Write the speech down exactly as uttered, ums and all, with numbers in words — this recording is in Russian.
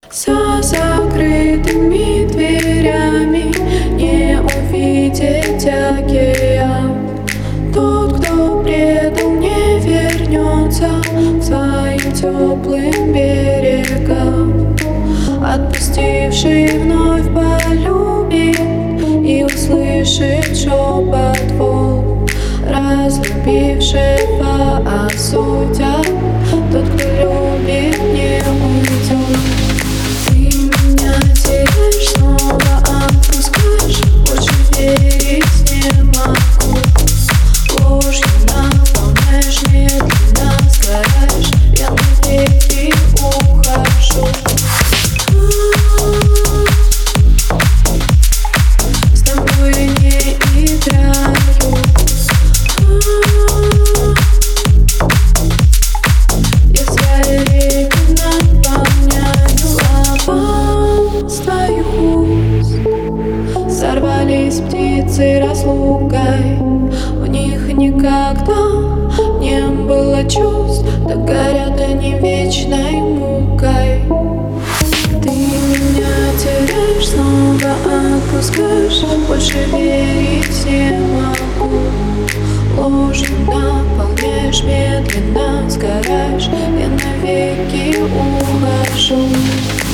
За закрытыми дверями не увидеть океан. Тот, кто предал, не вернется к своим теплым берегам. Отпустивший вновь полюбит и услышит шепот волн, разлюбившего осудят. Тот, кто любит, не уйдет. Ты меня теряешь, снова отпускаешь. Больше верить не могу. Ложью наполняешь, медленно сгораешь. Я навеки ухожу. С тобой я не играю. Я свои реки наполняю. Слова с твоих уст сорвались птицы разлукой. У них никогда не было чувств, так горят они вечной мукой. Ты меня теряешь, снова отпускаешь. Больше верить не могу. Ложью наполняешь, медленно сгораешь. Я навеки ухожу.